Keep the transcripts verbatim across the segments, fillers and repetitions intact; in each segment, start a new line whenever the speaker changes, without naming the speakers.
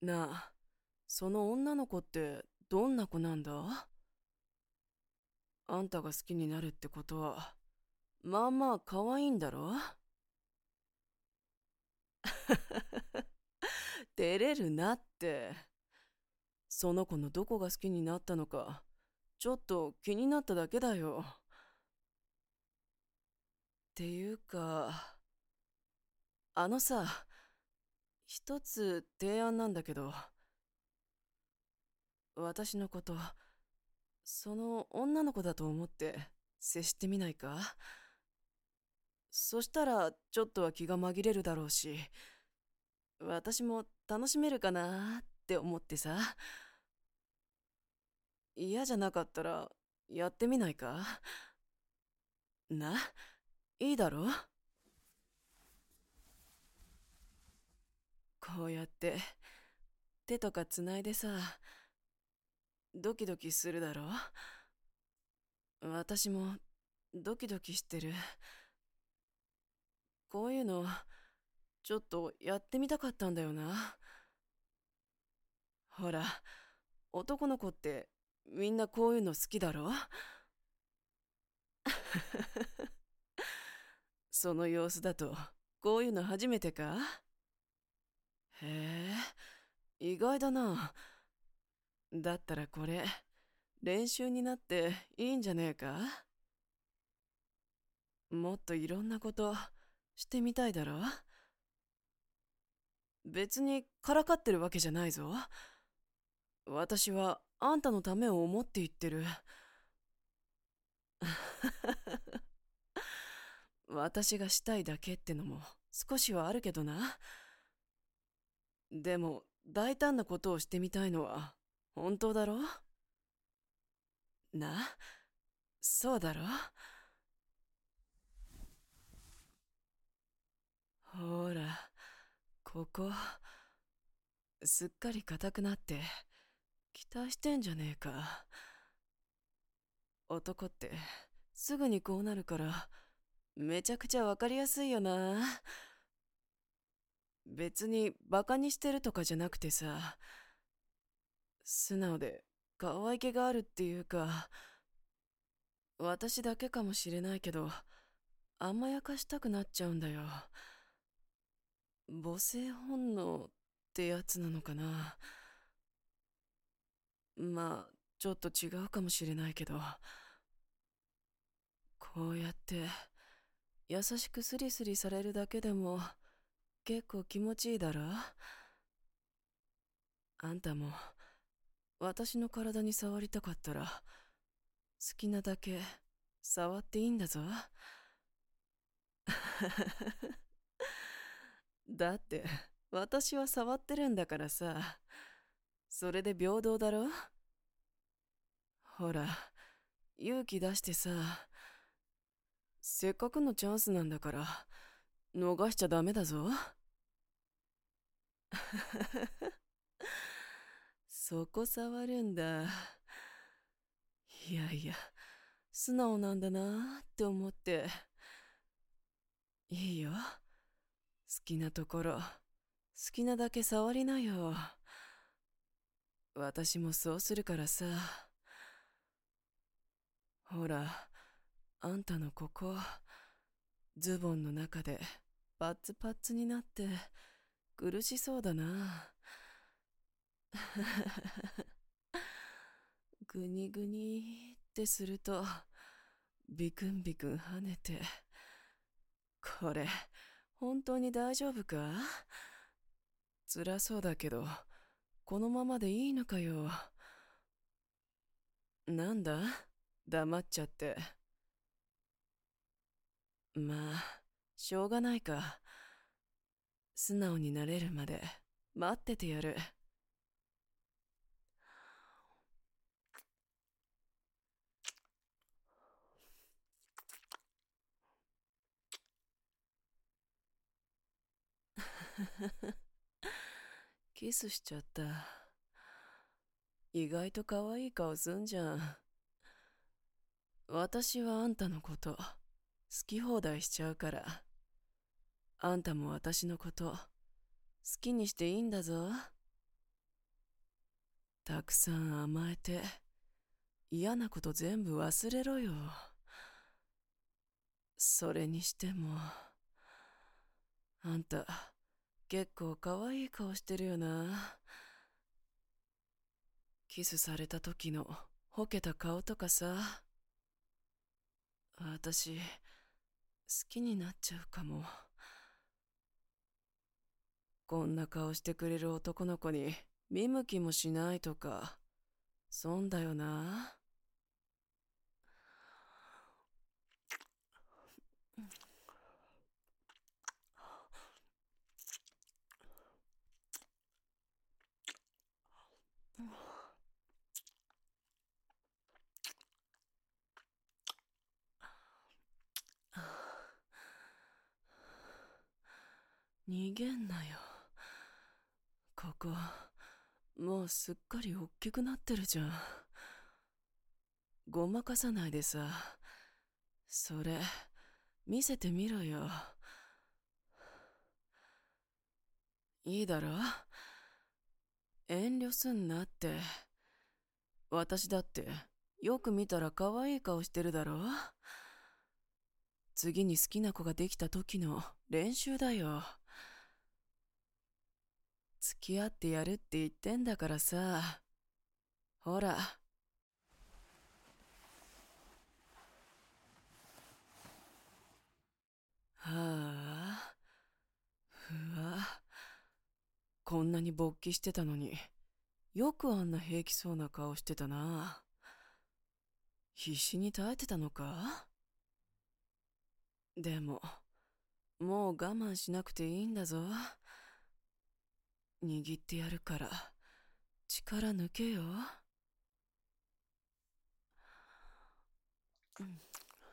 なあ、その女の子ってどんな子なんだ？あんたが好きになるってことは、まあまあ可愛いんだろ？照れるなって。その子のどこが好きになったのか、ちょっと気になっただけだよ。っていうか、あのさ、一つ提案なんだけど、私のこと、その女の子だと思って接してみないか？そしたらちょっとは気が紛れるだろうし、私も楽しめるかなって思ってさ。嫌じゃなかったらやってみないか？な、いいだろ？こうやって手とかつないでさ、ドキドキするだろ？私もドキドキしてる。こういうのちょっとやってみたかったんだよな。ほら、男の子ってみんなこういうの好きだろ？その様子だとこういうの初めてか？へえ、意外だな。だったらこれ練習になっていいんじゃねえか？もっといろんなことしてみたいだろ？別にからかってるわけじゃないぞ。私はあんたのためを思って言ってる。私がしたいだけってのも少しはあるけどな。でも大胆なことをしてみたいのは本当だろ？な、そうだろ？ほら、ここすっかり硬くなって期待してんじゃねえか。男ってすぐにこうなるからめちゃくちゃわかりやすいよな。別にバカにしてるとかじゃなくてさ、素直で可愛げがあるっていうか、私だけかもしれないけど甘やかしたくなっちゃうんだよ。母性本能ってやつなのかな。まあちょっと違うかもしれないけど、こうやって優しくスリスリされるだけでも結構気持ちいいだろ？あんたも私の体に触りたかったら好きなだけ触っていいんだぞ。だって私は触ってるんだからさ、それで平等だろ？ほら、勇気出してさ、せっかくのチャンスなんだから逃しちゃダメだぞ。そこ触るんだ。いやいや、素直なんだなって思って。いいよ、好きなところ好きなだけ触りなよ。私もそうするからさ。ほら、あんたのここズボンの中でパッツパッツになって苦しそうだな。ぐにぐにってするとビクンビクン跳ねて、これ本当に大丈夫か？辛そうだけどこのままでいいのかよ。なんだ、黙っちゃって。まあしょうがないか。素直になれるまで待っててやる。キスしちゃった。意外と可愛い顔すんじゃん。私はあんたのこと好き放題しちゃうから、あんたも私のこと好きにしていいんだぞ。 たくさん甘えて嫌なこと全部忘れろよ。それにしてもあんた結構可愛い顔してるよな。キスされた時のほけた顔とかさ、私好きになっちゃうかも。こんな顔してくれる男の子に見向きもしないとか、そんだよな。逃げんなよ。ここもうすっかりおっきくなってるじゃん。ごまかさないでさ、それ見せてみろよ。いいだろ、遠慮すんなって。私だってよく見たら可愛い顔してるだろ。次に好きな子ができた時の練習だよ。付き合ってやるって言ってんだからさ。ほら。はあ、ふわ。こんなに勃起してたのによくあんな平気そうな顔してたな。必死に耐えてたのか。でももう我慢しなくていいんだぞ。握ってやるから力抜けよ。うん、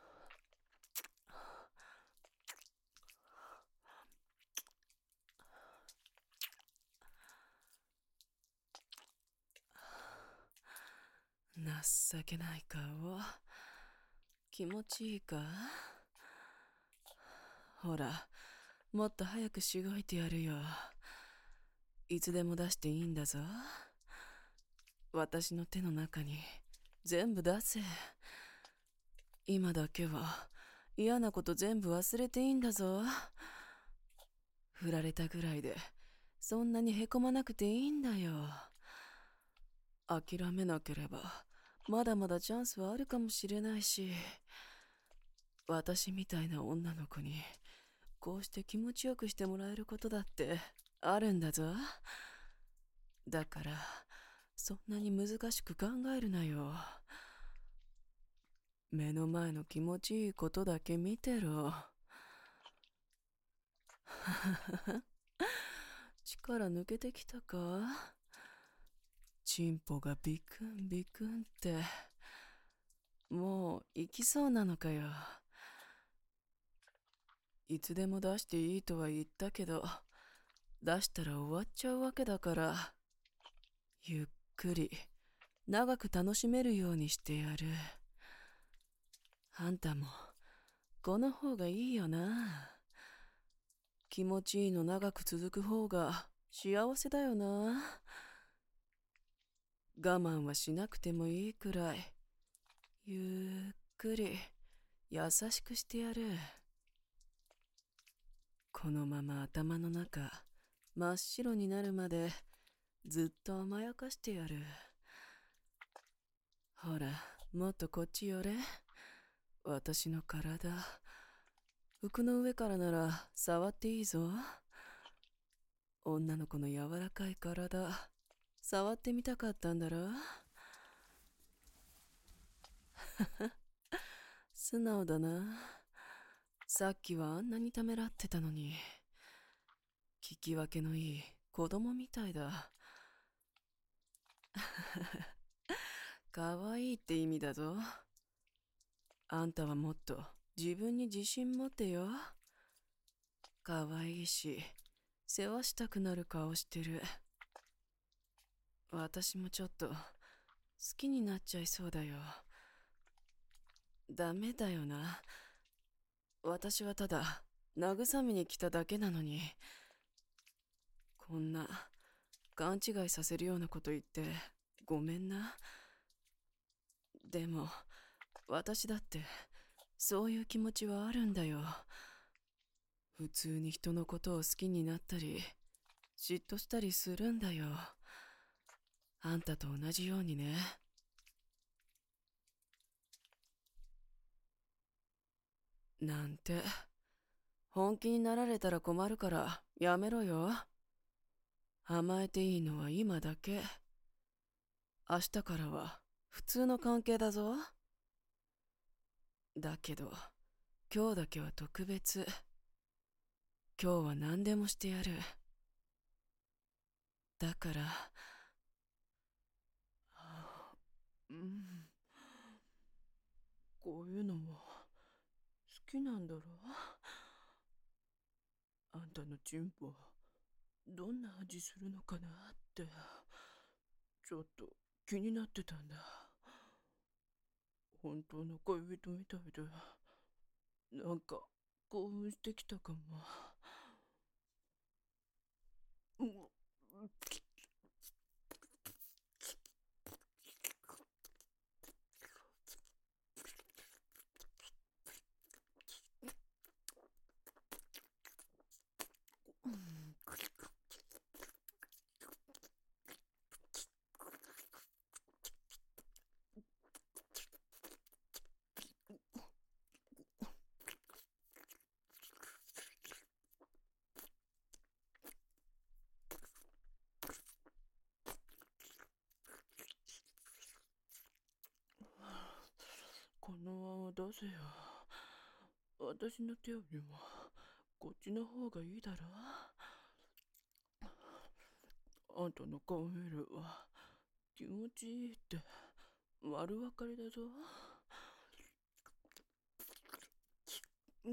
情けない顔。気持ちいいか。ほら、もっと早くしごいてやるよ。いつでも出していいんだぞ。私の手の中に全部出せ。今だけは嫌なこと全部忘れていいんだぞ。振られたぐらいでそんなにへこまなくていいんだよ。諦めなければまだまだチャンスはあるかもしれないし、私みたいな女の子にこうして気持ちよくしてもらえることだってあるんだぞ。だからそんなに難しく考えるなよ。目の前の気持ちいいことだけ見てろ。力抜けてきたか。チンポがビクンビクンって。もう行きそうなのかよ。いつでも出していいとは言ったけど、出したら終わっちゃうわけだから、ゆっくり長く楽しめるようにしてやる。あんたもこの方がいいよな。気持ちいいの長く続く方が幸せだよな。我慢はしなくてもいいくらい、ゆっくり優しくしてやる。このまま頭の中真っ白になるまでずっと甘やかしてやる。ほら、もっとこっち寄れ。私の体、服の上からなら触っていいぞ。女の子の柔らかい体、触ってみたかったんだろ。素直だな。さっきはあんなにためらってたのに。聞き分けのいい子供みたいだ。かわいいって意味だぞ。あんたはもっと自分に自信持ってよ。かわいいし世話したくなる顔してる。私もちょっと好きになっちゃいそうだよ。ダメだよな。私はただ慰めに来ただけなのに、こんな勘違いさせるようなこと言ってごめんな。でも、私だってそういう気持ちはあるんだよ。普通に人のことを好きになったり、嫉妬したりするんだよ。あんたと同じようにね。なんて、本気になられたら困るからやめろよ。甘えていいのは今だけ。明日からは普通の関係だぞ。だけど、今日だけは特別。今日は何でもしてやる。だから、うん、こういうのも好きなんだろう。あんたのチンポ、どんな味するのかなって、ちょっと気になってたんだ。本当の恋人みたいで、なんか興奮してきたかも。うん、このまま出せよ。私の手よりもこっちの方がいいだろ。あんたの顔見るわ。気持ちいいって丸分かりだぞ。うん、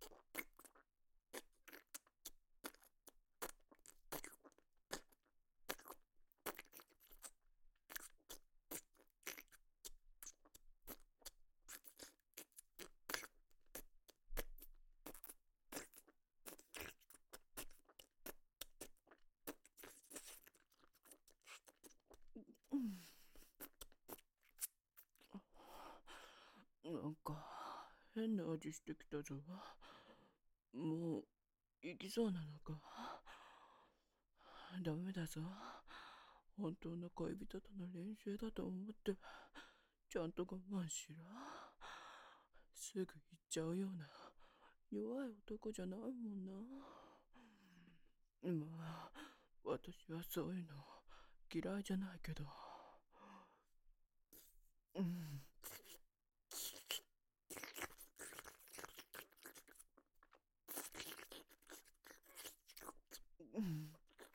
うん、なんか変な味してきたぞ。もう行きそうなのか。ダメだぞ。本当の恋人との練習だと思ってちゃんと我慢しろ。すぐ行っちゃうような弱い男じゃないもんな。まあ私はそういうの嫌いじゃないけど。うん、うん、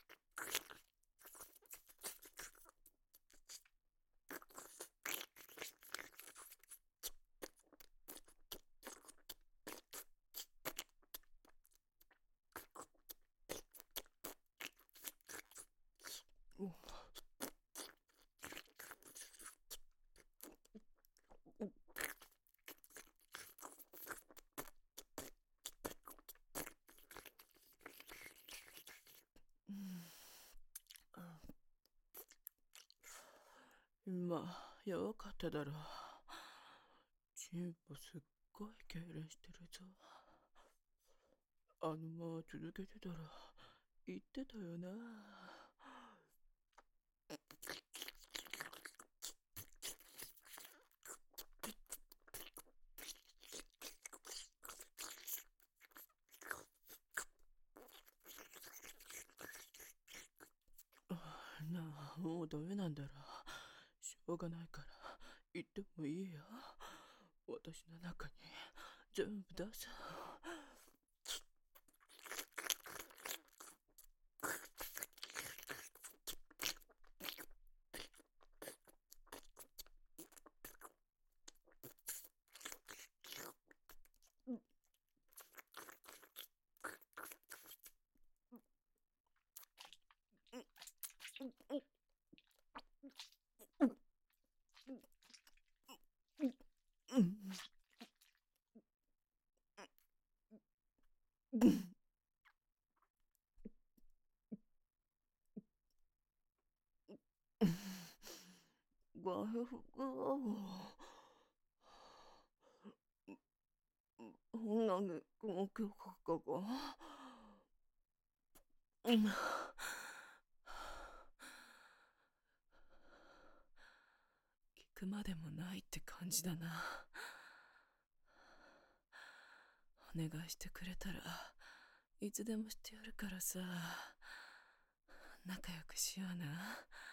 今弱かっただろ。チンポすっごい痙攣してるぞ。あのまま続けてたら言ってたよな。なあ、もうダメなんだろ。しょうがないから言ってもいいよ。私の中に全部出す。うん、 回復を。女にこの曲かが。うん。聞くまでもないって感じだな。お願いしてくれたらいつでもしてやるからさ。仲良くしような。